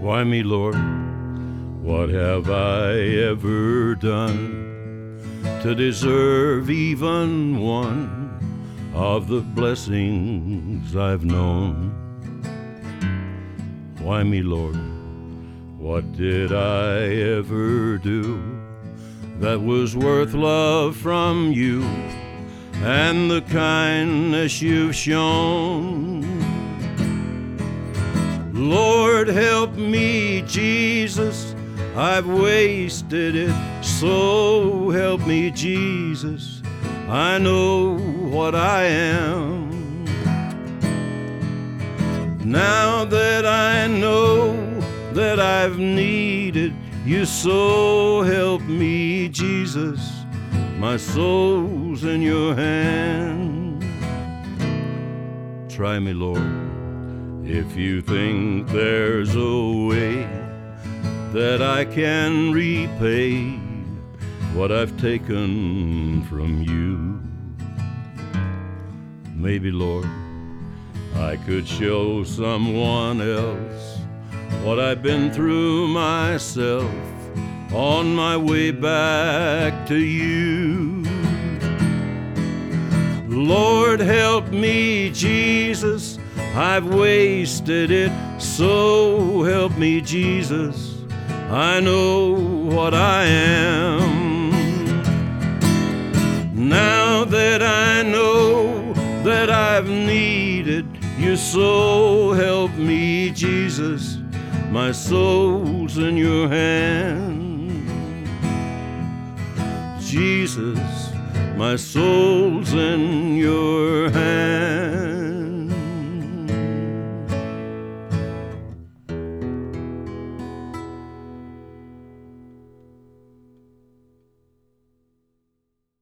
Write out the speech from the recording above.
Why me, Lord? What have I ever done to deserve even one of the blessings I've known? Why me, Lord? What did I ever do that was worth love from you and the kindness you've shown? Lord, help me, Jesus, I've wasted it, so help me, Jesus, I know what I am. Now that I know that I've needed you, so help me, Jesus, my soul's in your hand. Try me, Lord, if you think there's a way that I can repay what I've taken from you. Maybe, Lord, I could show someone else what I've been through myself on my way back to you. Lord, help me, Jesus, I've wasted it, so help me, Jesus, I know what I am. Now that I know that I've needed you, so help me, Jesus, my soul's in your hand. Jesus, my soul's in your hand.